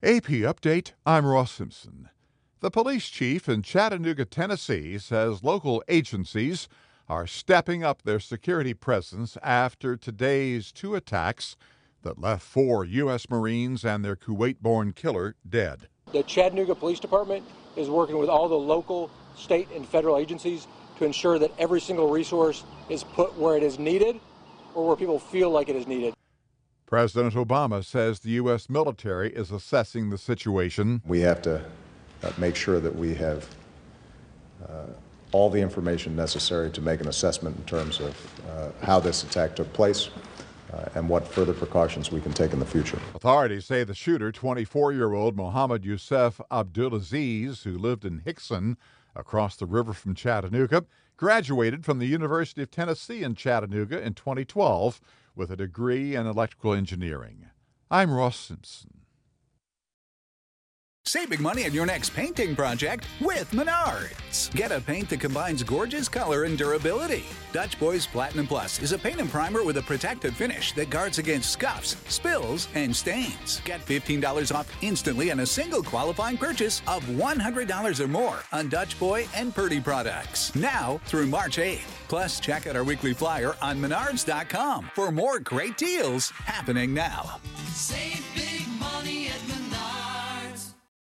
AP Update, I'm Ross Simpson. The police chief in Chattanooga, Tennessee, says local agencies are stepping up their security presence after today's two attacks that left 4 U.S. Marines and their Kuwait-born killer dead. The Chattanooga Police Department is working with all the local, state, and federal agencies to ensure that every single resource is put where it is needed or where people feel like it is needed. President Obama says the U.S. military is assessing the situation. We have to make sure that we have all the information necessary to make an assessment in terms of how this attack took place and what further precautions we can take in the future. Authorities say the shooter, 24-year-old Mohammed Youssef Abdulaziz, who lived in Hickson across the river from Chattanooga, graduated from the University of Tennessee in Chattanooga in 2012 with a degree in electrical engineering. I'm Ross Simpson. Save big money on your next painting project with Menards. Get a paint that combines gorgeous color and durability. Dutch Boys Platinum Plus is a paint and primer with a protective finish that guards against scuffs, spills, and stains. Get $15 off instantly on a single qualifying purchase of $100 or more on Dutch Boy and Purdy products. Now through March 8th. Plus, check out our weekly flyer on Menards.com for more great deals happening now. Save big